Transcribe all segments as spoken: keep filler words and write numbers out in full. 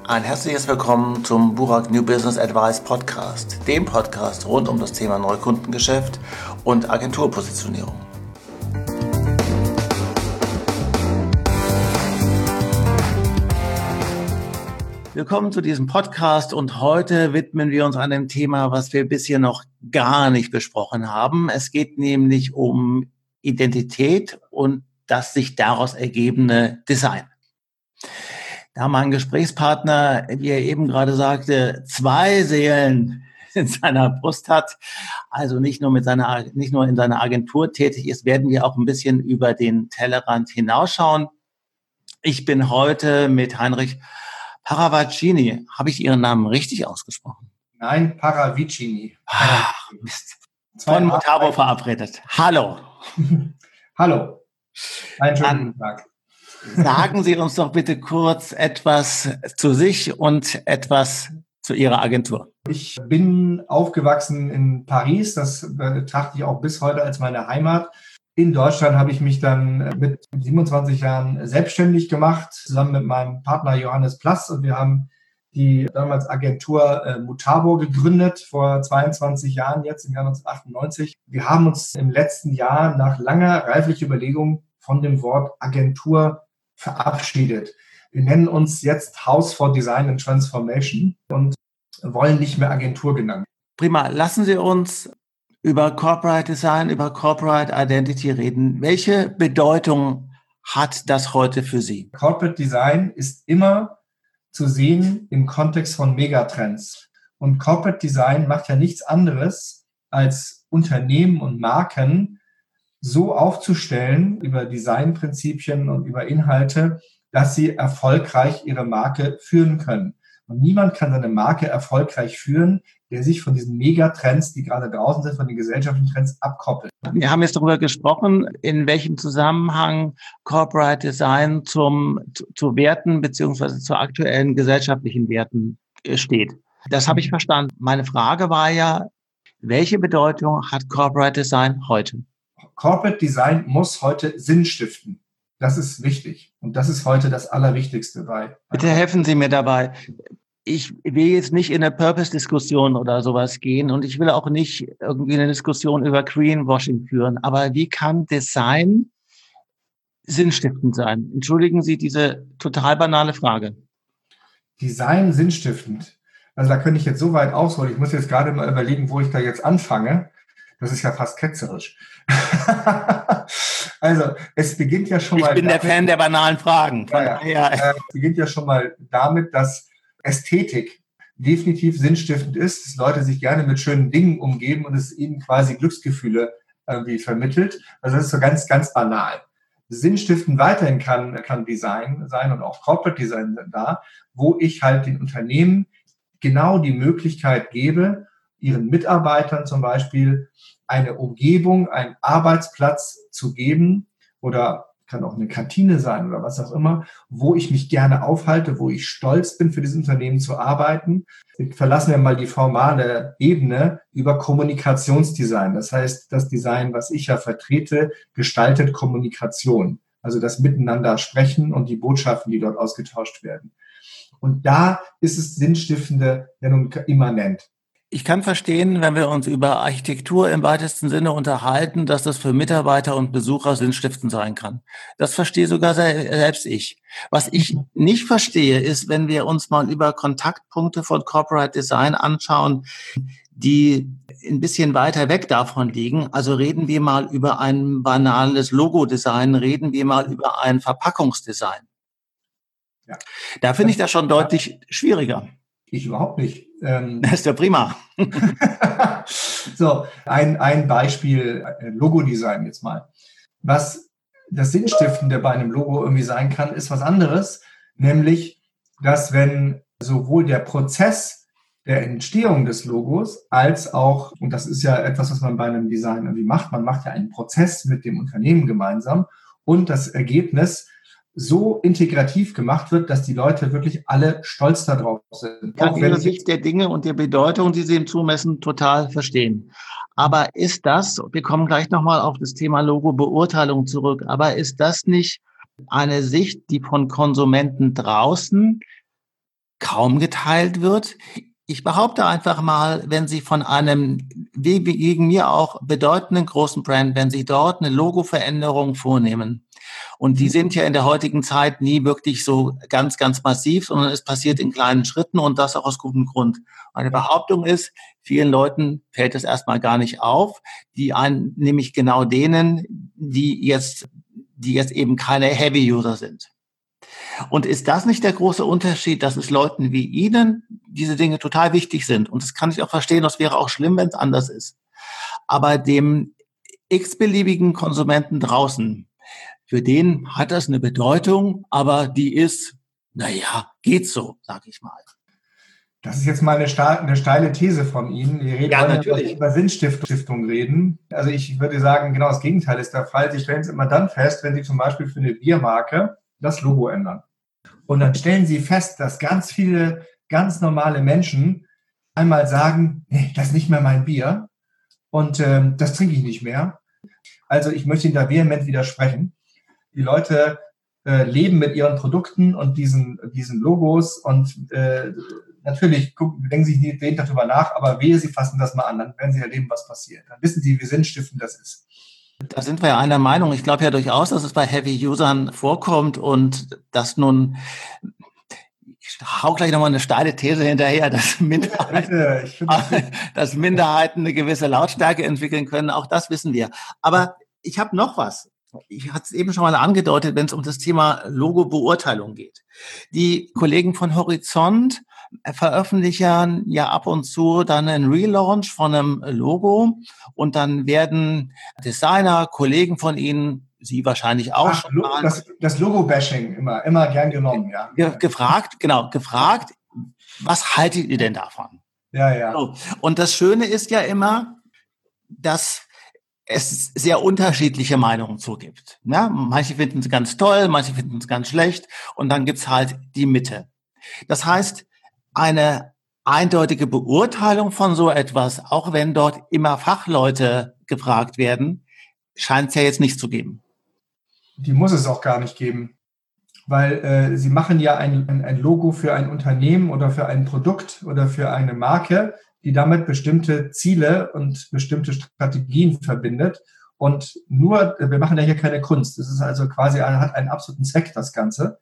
Ein herzliches Willkommen zum Burak New Business Advice Podcast, dem Podcast rund um das Thema Neukundengeschäft und Agenturpositionierung. Willkommen zu diesem Podcast und heute widmen wir uns einem Thema, was wir bisher noch gar nicht besprochen haben. Es geht nämlich um Identität und das sich daraus ergebende Design. Da mein Gesprächspartner, wie er eben gerade sagte, zwei Seelen in seiner Brust hat, also nicht nur mit seiner, nicht nur in seiner Agentur tätig ist, werden wir auch ein bisschen über den Tellerrand hinausschauen. Ich bin heute mit Heinrich Paravicini. Habe ich Ihren Namen richtig ausgesprochen? Nein, Paravicini. Ah, Mist. Von Mutabo verabredet. Hallo. Hallo. Einen schönen Dann guten Tag. Sagen Sie uns doch bitte kurz etwas zu sich und etwas zu Ihrer Agentur. Ich bin aufgewachsen in Paris. Das betrachte ich auch bis heute als meine Heimat. In Deutschland habe ich mich dann mit siebenundzwanzig Jahren selbstständig gemacht, zusammen mit meinem Partner Johannes Plass. Und wir haben die damals Agentur äh, Mutabo gegründet, vor zweiundzwanzig Jahren jetzt, im Jahr neunzehnhundertachtundneunzig. Wir haben uns im letzten Jahr nach langer reiflicher Überlegung von dem Wort Agentur verabschiedet. Wir nennen uns jetzt House for Design and Transformation und wollen nicht mehr Agentur genannt. Prima. Lassen Sie uns über Corporate Design, über Corporate Identity reden. Welche Bedeutung hat das heute für Sie? Corporate Design ist immer zu sehen im Kontext von Megatrends. Und Corporate Design macht ja nichts anderes, als Unternehmen und Marken so aufzustellen über Designprinzipien und über Inhalte, dass sie erfolgreich ihre Marke führen können. Und niemand kann seine Marke erfolgreich führen, der sich von diesen Megatrends, die gerade draußen sind, von den gesellschaftlichen Trends abkoppelt. Wir haben jetzt darüber gesprochen, in welchem Zusammenhang Corporate Design zum, zu, zu Werten beziehungsweise zu aktuellen gesellschaftlichen Werten steht. Das habe ich verstanden. Meine Frage war ja, welche Bedeutung hat Corporate Design heute? Corporate Design muss heute Sinn stiften. Das ist wichtig. Und das ist heute das Allerwichtigste bei. Bitte helfen Sie mir dabei. Ich will jetzt nicht in eine Purpose-Diskussion oder sowas gehen und ich will auch nicht irgendwie eine Diskussion über Greenwashing führen. Aber wie kann Design sinnstiftend sein? Entschuldigen Sie diese total banale Frage. Design sinnstiftend. Also da könnte ich jetzt so weit ausholen. Ich muss jetzt gerade mal überlegen, wo ich da jetzt anfange. Das ist ja fast ketzerisch. Also, es beginnt ja schon ich mal... Ich bin damit, der Fan der banalen Fragen. Von ja, ja. Äh, es beginnt ja schon mal damit, dass Ästhetik definitiv sinnstiftend ist, dass Leute sich gerne mit schönen Dingen umgeben und es ihnen quasi Glücksgefühle irgendwie vermittelt. Also das ist so ganz, ganz banal. Sinnstiftend weiterhin kann, kann Design sein und auch Corporate Design da, wo ich halt den Unternehmen genau die Möglichkeit gebe, ihren Mitarbeitern zum Beispiel eine Umgebung, einen Arbeitsplatz zu geben oder kann auch eine Kantine sein oder was auch immer, wo ich mich gerne aufhalte, wo ich stolz bin, für dieses Unternehmen zu arbeiten. Verlassen wir mal die formale Ebene über Kommunikationsdesign. Das heißt, das Design, was ich ja vertrete, gestaltet Kommunikation. Also das Miteinander sprechen und die Botschaften, die dort ausgetauscht werden. Und da ist es Sinnstiftende ja nun immanent. Ich kann verstehen, wenn wir uns über Architektur im weitesten Sinne unterhalten, dass das für Mitarbeiter und Besucher sinnstiftend sein kann. Das verstehe sogar selbst ich. Was ich nicht verstehe, ist, wenn wir uns mal über Kontaktpunkte von Corporate Design anschauen, die ein bisschen weiter weg davon liegen. Also reden wir mal über ein banales Logo-Design, reden wir mal über ein Verpackungsdesign. Ja. Da finde ich das schon deutlich schwieriger. Ich überhaupt nicht. Ähm, das ist ja prima. So, ein, ein Beispiel, Logo-Design jetzt mal. Was das Sinnstiftende bei einem Logo irgendwie sein kann, ist was anderes. Nämlich, dass wenn sowohl der Prozess der Entstehung des Logos als auch, und das ist ja etwas, was man bei einem Design irgendwie macht, man macht ja einen Prozess mit dem Unternehmen gemeinsam und das Ergebnis so integrativ gemacht wird, dass die Leute wirklich alle stolz darauf sind. Ich kann Ihre Sicht der Dinge und der Bedeutung, die Sie ihm zumessen, total verstehen. Aber ist das, wir kommen gleich nochmal auf das Thema Logo-Beurteilung zurück, aber ist das nicht eine Sicht, die von Konsumenten draußen kaum geteilt wird. Ich behaupte einfach mal, wenn Sie von einem, wie gegen mir auch, bedeutenden großen Brand, wenn Sie dort eine Logo-Veränderung vornehmen, und die sind ja in der heutigen Zeit nie wirklich so ganz, ganz massiv, sondern es passiert in kleinen Schritten und das auch aus gutem Grund. Meine Behauptung ist, vielen Leuten fällt es erstmal gar nicht auf, die einen, nämlich genau denen, die jetzt, die jetzt eben keine Heavy-User sind. Und ist das nicht der große Unterschied, dass es Leuten wie Ihnen diese Dinge total wichtig sind? Und das kann ich auch verstehen, das wäre auch schlimm, wenn es anders ist. Aber dem x-beliebigen Konsumenten draußen, für den hat das eine Bedeutung, aber die ist, naja, geht so, sag ich mal. Das ist jetzt mal eine, eine steile These von Ihnen. Wir reden ja, natürlich über Sinnstiftung reden. Also ich würde sagen, genau das Gegenteil ist der Fall. Sie stellen es immer dann fest, wenn Sie zum Beispiel für eine Biermarke das Logo ändern. Und dann stellen Sie fest, dass ganz viele ganz normale Menschen einmal sagen, nee, das ist nicht mehr mein Bier und ähm, das trinke ich nicht mehr. Also ich möchte Ihnen da vehement widersprechen. Die Leute äh, leben mit ihren Produkten und diesen, diesen Logos und äh, natürlich gucken, denken Sie nicht jeden Tag darüber nach, aber wehe, Sie fassen das mal an, dann werden Sie erleben, was passiert. Dann wissen Sie, wie sinnstiftend das ist. Da sind wir ja einer Meinung. Ich glaube ja durchaus, dass es bei Heavy-Usern vorkommt und dass nun, ich hau gleich nochmal eine steile These hinterher, dass Minderheiten, ja, bitte, bitte. dass Minderheiten eine gewisse Lautstärke entwickeln können. Auch das wissen wir. Aber ich habe noch was. Ich hatte es eben schon mal angedeutet, wenn es um das Thema Logo-Beurteilung geht. Die Kollegen von Horizont veröffentlichen ja ab und zu dann einen Relaunch von einem Logo und dann werden Designer, Kollegen von Ihnen, Sie wahrscheinlich auch Ach, schon mal. Das, das Logo-Bashing immer, immer gern genommen, ja. Ge- gefragt, genau, gefragt, was haltet ihr denn davon? Ja, ja. So. Und das Schöne ist ja immer, dass es sehr unterschiedliche Meinungen zugibt. Ja, manche finden es ganz toll, manche finden es ganz schlecht und dann gibt's halt die Mitte. Das heißt, eine eindeutige Beurteilung von so etwas, auch wenn dort immer Fachleute gefragt werden, scheint es ja jetzt nicht zu geben. Die muss es auch gar nicht geben, weil äh, Sie machen ja ein, ein, ein Logo für ein Unternehmen oder für ein Produkt oder für eine Marke, die damit bestimmte Ziele und bestimmte Strategien verbindet. Und nur, wir machen ja hier keine Kunst. Das ist also quasi, hat einen absoluten Zweck, das Ganze.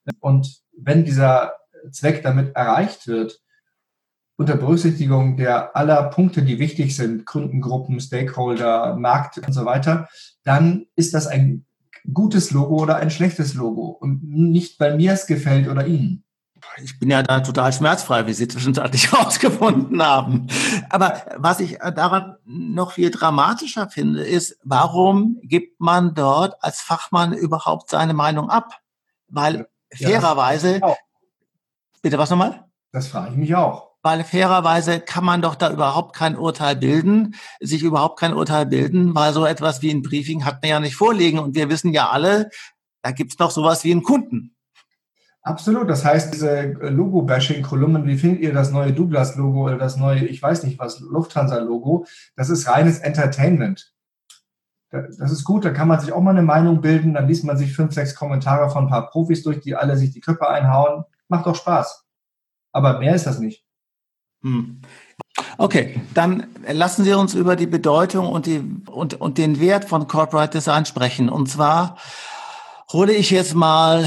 Und wenn dieser Zweck damit erreicht wird, unter Berücksichtigung der aller Punkte, die wichtig sind, Kundengruppen, Stakeholder, Markt und so weiter, dann ist das ein gutes Logo oder ein schlechtes Logo. Und nicht, weil mir es gefällt oder Ihnen. Ich bin ja da total schmerzfrei, wie Sie zwischenzeitlich herausgefunden haben. Aber was ich daran noch viel dramatischer finde, ist, warum gibt man dort als Fachmann überhaupt seine Meinung ab? Weil ja, fairerweise, bitte was nochmal? Das frage ich mich auch. Weil fairerweise kann man doch da überhaupt kein Urteil bilden, sich überhaupt kein Urteil bilden, weil so etwas wie ein Briefing hat man ja nicht vorliegen. Und wir wissen ja alle, da gibt's noch sowas wie einen Kunden. Absolut. Das heißt, diese Logo-Bashing-Kolumnen, wie findet ihr das neue Douglas-Logo oder das neue, ich weiß nicht was, Lufthansa-Logo, das ist reines Entertainment. Das ist gut, da kann man sich auch mal eine Meinung bilden, dann liest man sich fünf, sechs Kommentare von ein paar Profis durch, die alle sich die Köpfe einhauen. Macht doch Spaß. Aber mehr ist das nicht. Hm. Okay, dann lassen Sie uns über die Bedeutung und, die, und, und den Wert von Corporate Design sprechen. Und zwar hole ich jetzt mal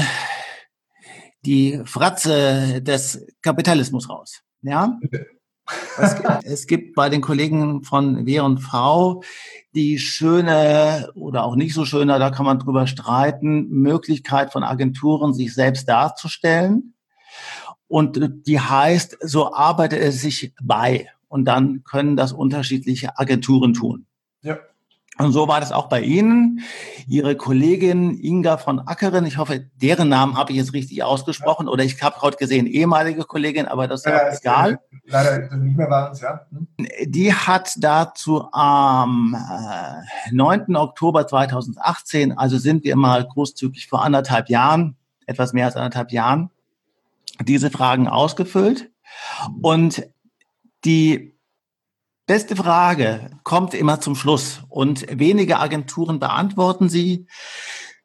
die Fratze des Kapitalismus raus. Ja? Es gibt, es gibt bei den Kollegen von W und V die schöne oder auch nicht so schöne, da kann man drüber streiten, Möglichkeit von Agenturen, sich selbst darzustellen. Und die heißt, so arbeitet es sich bei. Und dann können das unterschiedliche Agenturen tun. Ja. Und so war das auch bei Ihnen. Ihre Kollegin Inga von Ackeren, ich hoffe, deren Namen habe ich jetzt richtig ausgesprochen, ja. Oder ich habe gerade gesehen, ehemalige Kollegin, aber das ist ja, ja egal. Ist, äh, leider nicht mehr bei uns, ja. Hm. Die hat dazu am äh, neunten Oktober zweitausendachtzehn, also sind wir mal großzügig vor anderthalb Jahren, etwas mehr als anderthalb Jahren, diese Fragen ausgefüllt. Und die beste Frage kommt immer zum Schluss und wenige Agenturen beantworten sie.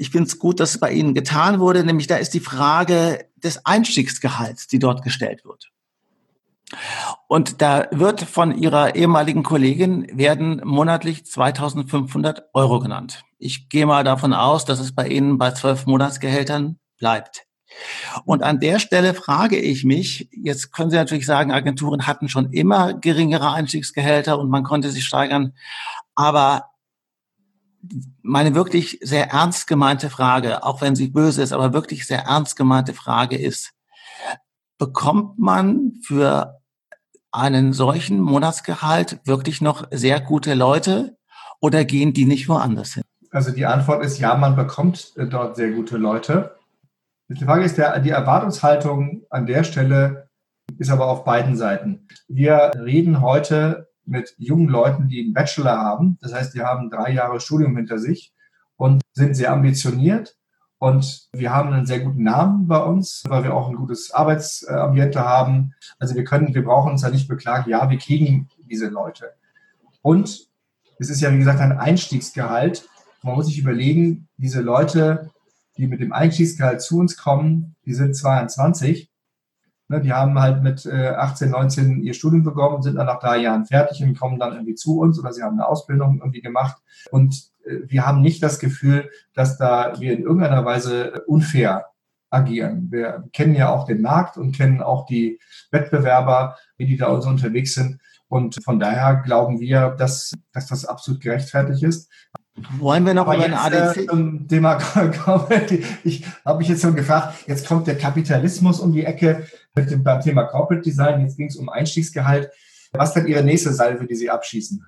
ich finde es gut, dass es bei Ihnen getan wurde, nämlich da ist die Frage des Einstiegsgehalts, die dort gestellt wird. Und da wird von Ihrer ehemaligen Kollegin werden monatlich zweitausendfünfhundert Euro genannt. Ich gehe mal davon aus, dass es bei Ihnen bei zwölf Monatsgehältern bleibt. Und an der Stelle frage ich mich, jetzt können Sie natürlich sagen, Agenturen hatten schon immer geringere Einstiegsgehälter und man konnte sich steigern. Aber meine wirklich sehr ernst gemeinte Frage, auch wenn sie böse ist, aber wirklich sehr ernst gemeinte Frage ist, bekommt man für einen solchen Monatsgehalt wirklich noch sehr gute Leute oder gehen die nicht woanders hin? Also die Antwort ist ja, man bekommt dort sehr gute Leute. Die Frage ist, der, die Erwartungshaltung an der Stelle ist aber auf beiden Seiten. Wir reden heute mit jungen Leuten, die einen Bachelor haben. Das heißt, die haben drei Jahre Studium hinter sich und sind sehr ambitioniert. Und wir haben einen sehr guten Namen bei uns, weil wir auch ein gutes Arbeitsambiente haben. Also wir können, wir brauchen uns da nicht beklagen. Ja, wir kriegen diese Leute. Und es ist ja, wie gesagt, ein Einstiegsgehalt. Man muss sich überlegen, diese Leute, die mit dem Einstiegsgehalt zu uns kommen, die sind zweiundzwanzig. Die haben halt mit achtzehn, neunzehn ihr Studium begonnen, sind dann nach drei Jahren fertig und kommen dann irgendwie zu uns oder sie haben eine Ausbildung irgendwie gemacht. Und wir haben nicht das Gefühl, dass da wir in irgendeiner Weise unfair agieren. Wir kennen ja auch den Markt und kennen auch die Wettbewerber, wie die da so unterwegs sind. Und von daher glauben wir, dass, dass das absolut gerechtfertigt ist. Wollen wir noch Aber über ein jetzt, A D C? Äh, zum Thema, ich habe mich jetzt schon gefragt, jetzt kommt der Kapitalismus um die Ecke mit dem, beim Thema Corporate Design, jetzt ging es um Einstiegsgehalt. Was ist denn Ihre nächste Salve, die Sie abschießen?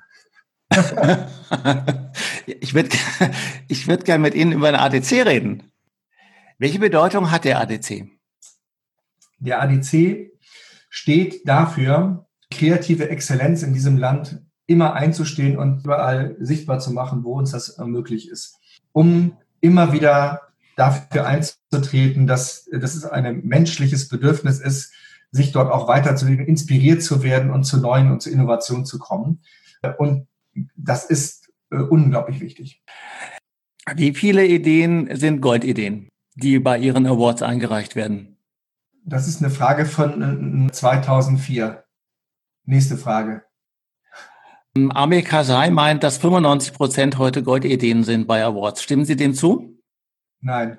ich würde ich würd gerne mit Ihnen über ein A D C reden. Welche Bedeutung hat der A D C? Der A D C steht dafür, kreative Exzellenz in diesem Land immer einzustehen und überall sichtbar zu machen, wo uns das möglich ist. Um immer wieder dafür einzutreten, dass, dass es ein menschliches Bedürfnis ist, sich dort auch weiterzuentwickeln, inspiriert zu werden und zu neuen und zu Innovationen zu kommen. Und das ist äh, unglaublich wichtig. Wie viele Ideen sind Goldideen, die bei Ihren Awards eingereicht werden? Das ist eine Frage von äh, zweitausendvier. Nächste Frage. Amir Karzai meint, dass fünfundneunzig Prozent heute Goldideen sind bei Awards. Stimmen Sie dem zu? Nein.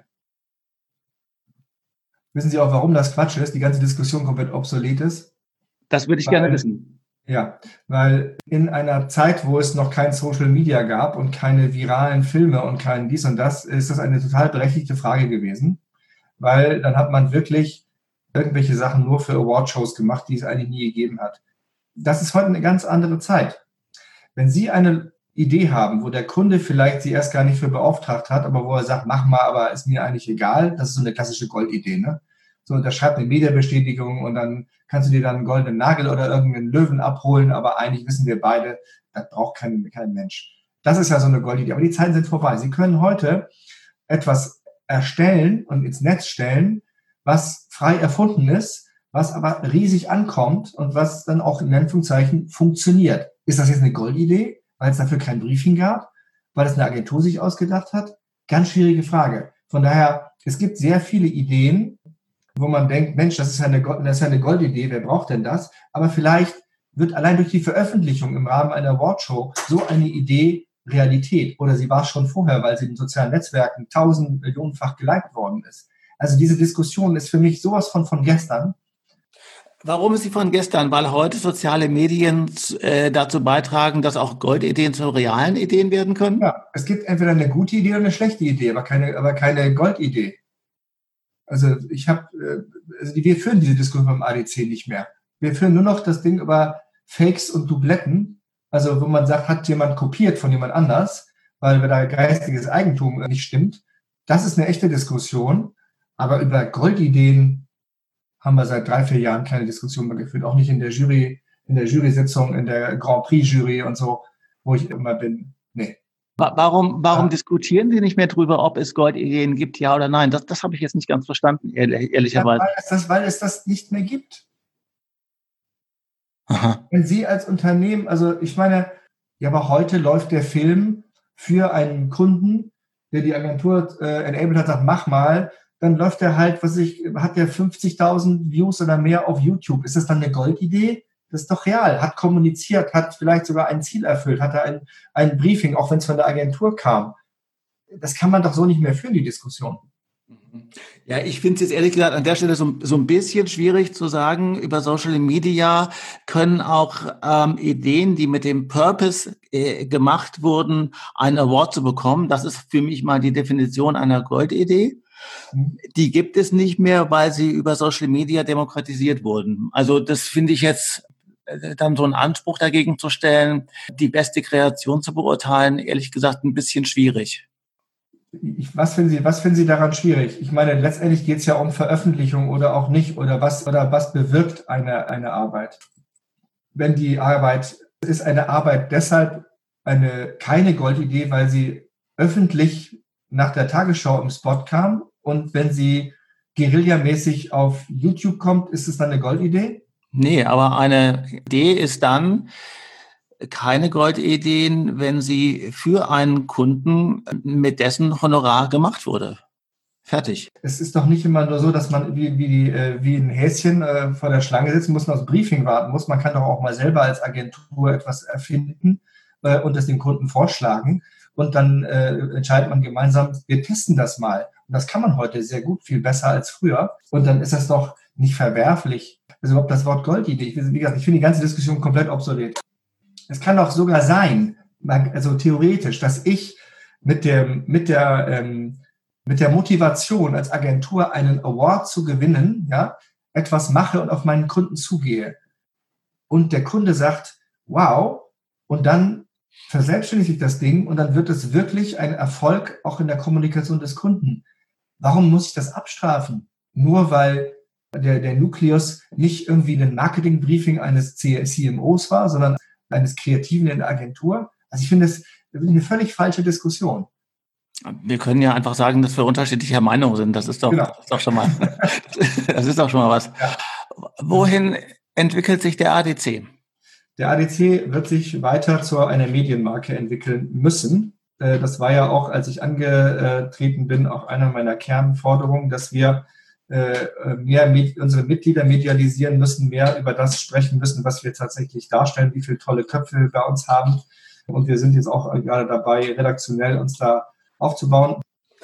Wissen Sie auch, warum das Quatsch ist, die ganze Diskussion komplett obsolet ist? Das würde ich weil, gerne wissen. Ja, weil in einer Zeit, wo es noch kein Social Media gab und keine viralen Filme und kein dies und das, ist das eine total berechtigte Frage gewesen, weil dann hat man wirklich irgendwelche Sachen nur für Awardshows gemacht, die es eigentlich nie gegeben hat. Das ist heute eine ganz andere Zeit. Wenn Sie eine Idee haben, wo der Kunde vielleicht Sie erst gar nicht für beauftragt hat, aber wo er sagt, mach mal, aber ist mir eigentlich egal, das ist so eine klassische Goldidee, ne? So, und da schreibt eine Medienbestätigung und dann kannst du dir dann einen goldenen Nagel oder irgendeinen Löwen abholen, aber eigentlich wissen wir beide, das braucht kein, kein Mensch. Das ist ja so eine Goldidee, aber die Zeiten sind vorbei. Sie können heute etwas erstellen und ins Netz stellen, was frei erfunden ist, was aber riesig ankommt und was dann auch in Anführungszeichen funktioniert. Ist das jetzt eine Goldidee, weil es dafür kein Briefing gab, weil es eine Agentur sich ausgedacht hat? Ganz schwierige Frage. Von daher, es gibt sehr viele Ideen, wo man denkt, Mensch, das ist ja eine, das ist ja eine Goldidee, wer braucht denn das? Aber vielleicht wird allein durch die Veröffentlichung im Rahmen einer Awardshow so eine Idee Realität. Oder sie war schon vorher, weil sie in sozialen Netzwerken tausend Millionenfach geliked worden ist. Also diese Diskussion ist für mich sowas von von gestern. Warum ist sie von gestern? Weil heute soziale Medien äh, dazu beitragen, dass auch Goldideen zu realen Ideen werden können? Ja, es gibt entweder eine gute Idee oder eine schlechte Idee, aber keine, aber keine Goldidee. Also ich habe, äh, also wir führen diese Diskussion beim A D C nicht mehr. Wir führen nur noch das Ding über Fakes und Dubletten. Also wo man sagt, hat jemand kopiert von jemand anders, weil da geistiges Eigentum nicht stimmt. Das ist eine echte Diskussion. Aber über Goldideen haben wir seit drei, vier Jahren keine Diskussion mehr geführt. Auch nicht in der Jury, in der Jury-Sitzung, in der Grand Prix-Jury und so, wo ich immer bin. Nee. Warum, warum ja. diskutieren Sie nicht mehr drüber, ob es Goldideen gibt, ja oder nein? Das, das habe ich jetzt nicht ganz verstanden, ehrlich, ehrlicherweise. Ja, weil, es das, weil es das nicht mehr gibt. Aha. Wenn Sie als Unternehmen, also ich meine, ja, aber heute läuft der Film für einen Kunden der die Agentur äh, enabled hat, sagt, mach mal, dann läuft der halt, was ich, hat der fünfzigtausend Views oder mehr auf YouTube. Ist das dann eine Goldidee? Das ist doch real. Hat kommuniziert, hat vielleicht sogar ein Ziel erfüllt, hatte ein, ein Briefing, auch wenn es von der Agentur kam. Das kann man doch so nicht mehr führen, die Diskussion. Ja, ich finde es jetzt ehrlich gesagt an der Stelle so, so ein bisschen schwierig zu sagen, über Social Media können auch ähm, Ideen, die mit dem Purpose äh, gemacht wurden, einen Award zu bekommen. Das ist für mich mal die Definition einer Goldidee. Die gibt es nicht mehr, weil sie über Social Media demokratisiert wurden. Also das finde ich jetzt dann so einen Anspruch dagegen zu stellen, die beste Kreation zu beurteilen, ehrlich gesagt ein bisschen schwierig. Ich, was finden Sie, was finden Sie daran schwierig? Ich meine, letztendlich geht es ja um Veröffentlichung oder auch nicht oder was oder was bewirkt eine eine Arbeit. Wenn die Arbeit ist eine Arbeit deshalb eine keine Goldidee, weil sie öffentlich nach der Tagesschau im Spot kam und wenn sie guerillamäßig auf YouTube kommt, ist es dann eine Goldidee? Nee, aber eine Idee ist dann keine Goldideen, wenn sie für einen Kunden mit dessen Honorar gemacht wurde. Fertig. Es ist doch nicht immer nur so, dass man wie, wie, wie ein Häschen äh, vor der Schlange sitzen muss und aufs Briefing warten muss. Man kann doch auch mal selber als Agentur etwas erfinden äh, und es dem Kunden vorschlagen. Und dann äh, entscheidet man gemeinsam, wir testen das mal. Und das kann man heute sehr gut, viel besser als früher. Und dann ist das doch nicht verwerflich. Also überhaupt das Wort Goldidee. Wie gesagt, ich finde die ganze Diskussion komplett obsolet. Es kann doch sogar sein, also theoretisch, dass ich mit dem, mit der, ähm, mit der Motivation als Agentur einen Award zu gewinnen, ja, etwas mache und auf meinen Kunden zugehe. Und der Kunde sagt, wow, und dann verselbstständigt sich das Ding und dann wird es wirklich ein Erfolg auch in der Kommunikation des Kunden. Warum muss ich das abstrafen? Nur weil der, der Nukleus nicht irgendwie ein Marketing-Briefing eines C M Os war, sondern eines Kreativen in der Agentur. Also ich finde, das ist eine völlig falsche Diskussion. Wir können ja einfach sagen, dass wir unterschiedlicher Meinung sind. Das ist doch, genau. das ist doch schon mal, das ist doch schon mal was. Ja. Wohin entwickelt sich der A D C? Der A D C wird sich weiter zu einer Medienmarke entwickeln müssen. Das war ja auch, als ich angetreten bin, auch einer meiner Kernforderungen, dass wir mehr unsere Mitglieder medialisieren müssen, mehr über das sprechen müssen, was wir tatsächlich darstellen, wie viele tolle Köpfe wir bei uns haben. Und wir sind jetzt auch gerade dabei, redaktionell uns da aufzubauen.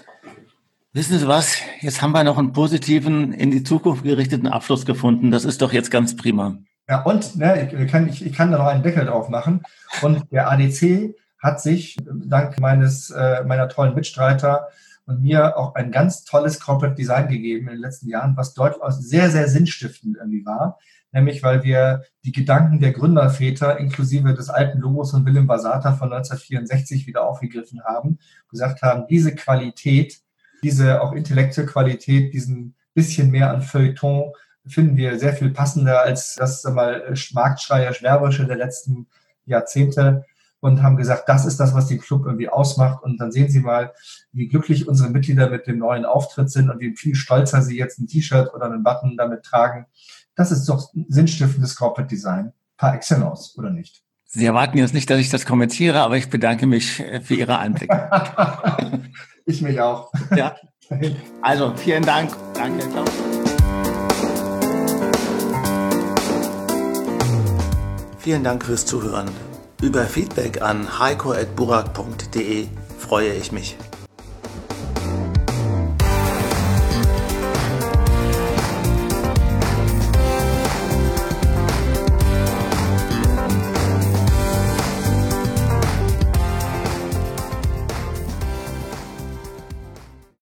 Wissen Sie was? Jetzt haben wir noch einen positiven, in die Zukunft gerichteten Abschluss gefunden. Das ist doch jetzt ganz prima. Ja, und ne, ich, kann, ich, ich kann da noch einen Deckel drauf machen. Und der A D C hat sich dank meines äh, meiner tollen Mitstreiter und mir auch ein ganz tolles Corporate Design gegeben in den letzten Jahren, was durchaus sehr, sehr sinnstiftend irgendwie war. Nämlich, weil wir die Gedanken der Gründerväter inklusive des alten Logos von Willem Basata von neunzehnhundertvierundsechzig wieder aufgegriffen haben, gesagt haben, diese Qualität, diese auch intellektuelle Qualität, diesen bisschen mehr an Feuilleton, finden wir sehr viel passender als das sag mal Marktschreier, Schwärmerische der letzten Jahrzehnte. Und haben gesagt, das ist das, was den Club irgendwie ausmacht. Und dann sehen Sie mal, wie glücklich unsere Mitglieder mit dem neuen Auftritt sind und wie viel stolzer sie jetzt ein T-Shirt oder einen Button damit tragen. Das ist doch sinnstiftendes Corporate Design par excellence, oder nicht? Sie erwarten jetzt nicht, dass ich das kommentiere, aber ich bedanke mich für Ihre Einblicke. Ich mich auch. Ja. Also, vielen Dank. Danke, ciao. Vielen Dank fürs Zuhören. Über Feedback an heiko at burak punkt de freue ich mich.